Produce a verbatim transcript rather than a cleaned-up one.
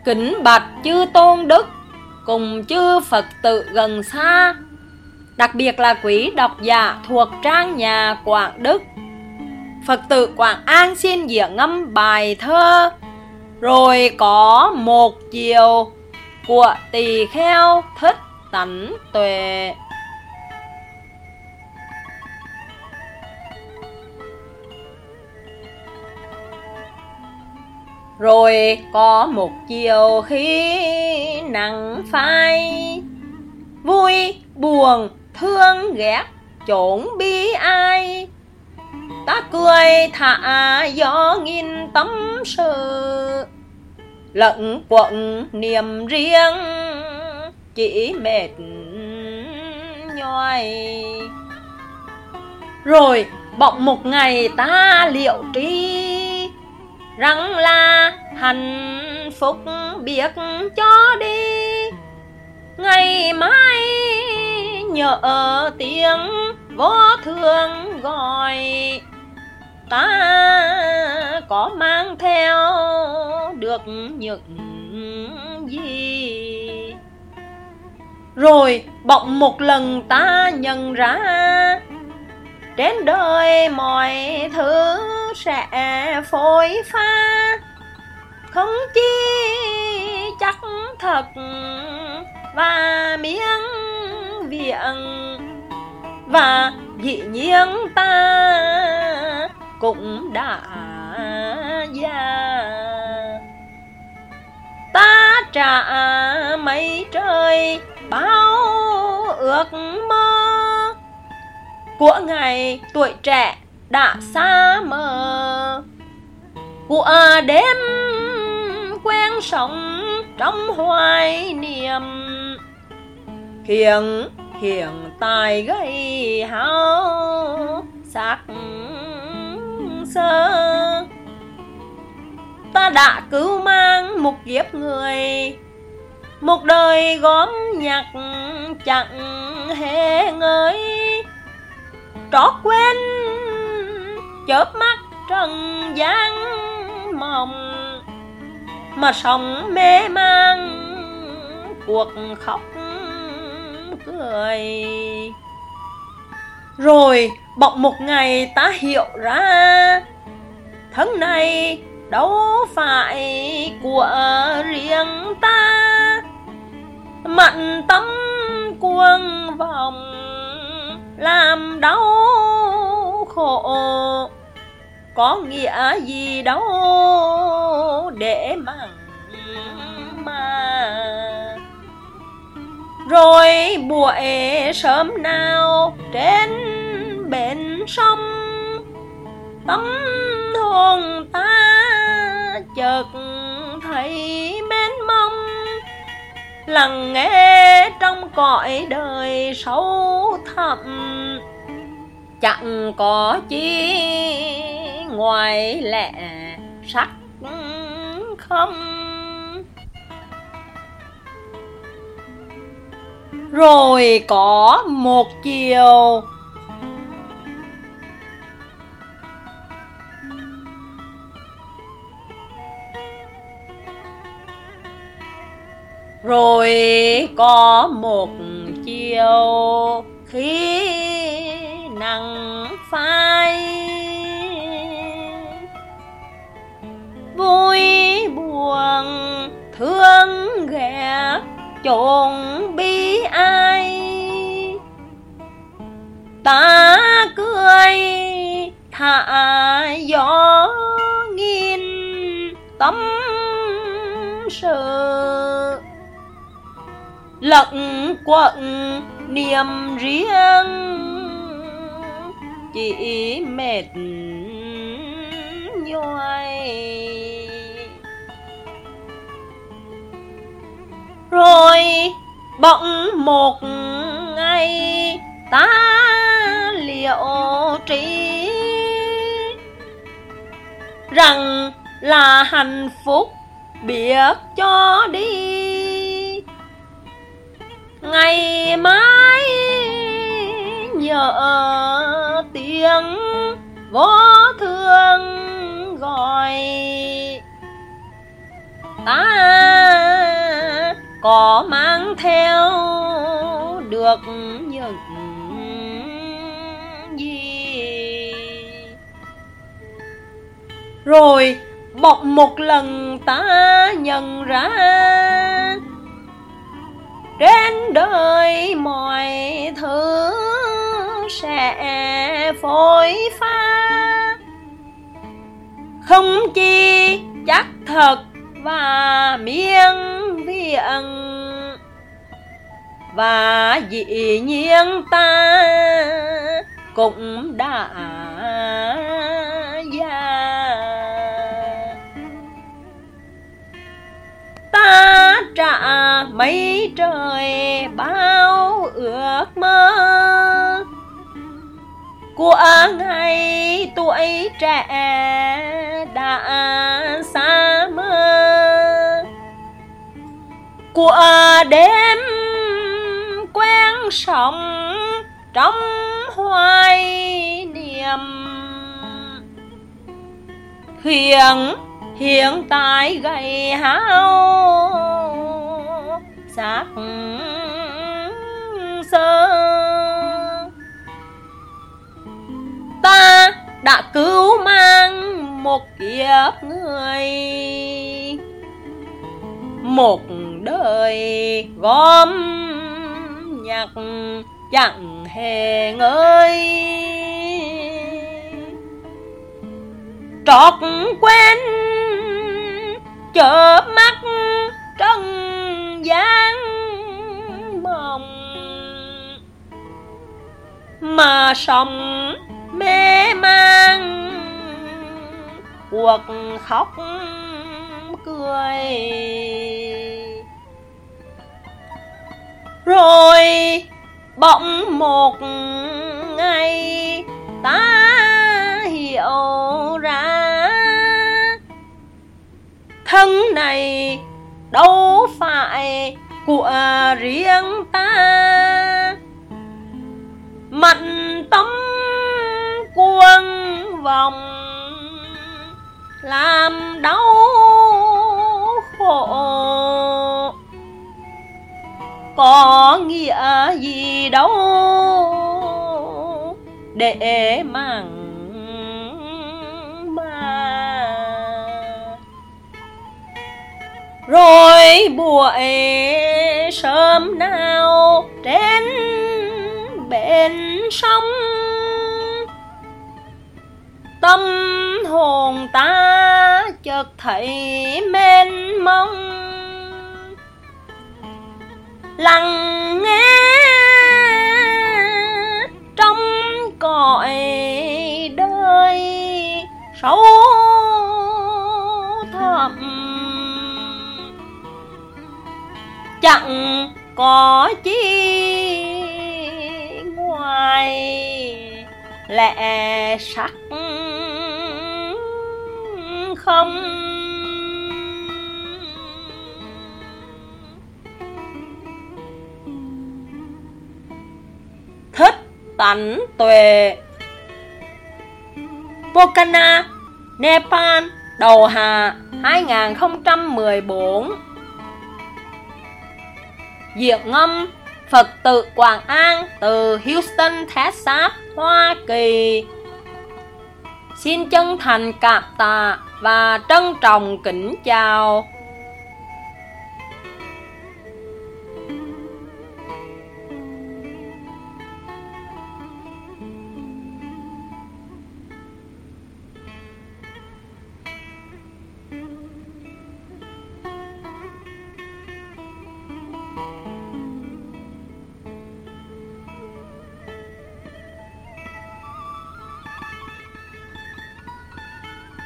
Kính bạch chư tôn đức cùng chư Phật tử gần xa, đặc biệt là quý độc giả thuộc trang nhà Quảng Đức. Phật tử Quảng An xin diễn ngâm bài thơ Rồi có một chiều của Tỳ Kheo Thích Tánh Tuệ. Rồi có một chiều khi nắng phai, vui buồn thương ghét chốn bi ai, ta cười thả gió nghìn tâm sự, lẫn quẩn niềm riêng chỉ mệt nhoài. Rồi bỗng một ngày ta liệu tri, rằng là hạnh phúc biết cho đi, ngày mai nhớ tiếng vô thường gọi, ta có mang theo được những gì. Rồi bỗng một lần ta nhận ra, trên đời mọi thứ sẽ phôi pha, không chi chắc thật và miếng viện, và dĩ nhiên ta cũng đã già. Ta trả mấy trời bao ước mơ, của ngày tuổi trẻ đã xa mờ, của đêm quen sống trong hoài niệm, hiện hiện tại gây hao xác sơ. Ta đã cứu mang một kiếp người, một đời gom nhặt chẳng hề ngơi, trót quên chớp mắt trần gian mộng, mà sống mê man cuộc khóc cười. Rồi bỗng một ngày ta hiểu ra, thân này đâu phải của riêng ta, mặn tâm cuồng vọng làm đau khổ, có nghĩa gì đâu để mặn mà. Rồi buổi sớm nào trên bến sông, tâm hồn ta chợt thấy mênh mông, lặng nghe trong cõi đời sâu thẳm, chẳng có chi ngoài lẽ sắc không. Rồi có một chiều Rồi có một chiều khi nắng phai, vui buồn thương ghét chốn bi ai, ta cười thả gió nghìn tâm sự, lẫn quẩn niềm riêng chỉ mệt nhoài. Rồi bỗng một ngày ta liệu trí, rằng là hạnh phúc biết cho đi, ngày mai nhớ tiếng vô thương gọi, ta có mang theo được những gì. Rồi bỗng một lần ta nhận ra trên đời mọi thứ sẽ phôi pha, không chi chắc thật và miên việng. Và dĩ nhiên ta cũng đã già. Ta trả mấy trời bao ước mơ của ngày tuổi trẻ đã xa mơ, của đêm quen sống trong hoài niệm. Hiện hiện tại gầy hao xác sơ, ta đã cứu mang một kiếp người, một đời gom nhạc chẳng hề ngơi. Trót quen chớp mắt trần gian mộng, mà sống mê man cuộc khóc cười. Rồi bỗng một ngày ta hiểu ra, thân này đâu phải của riêng ta, mặn tâm cuồng vòng làm đau khổ. Có nghĩa gì đâu để màng mà. Rồi buổi sớm nào trên bên sông, tâm hồn ta chợt thấy mênh mông, lặng nghe trong cõi đời sâu thẳm, chẳng có chi ngoài lẽ sắc không. Thích tánh tuệ. Pokhara, Nepal, đầu hạ hai nghìn không trăm mười bốn. Diễn ngâm Phật tử Quảng An từ Houston, Texas, Hoa Kỳ. Xin chân thành cảm tạ và trân trọng kính chào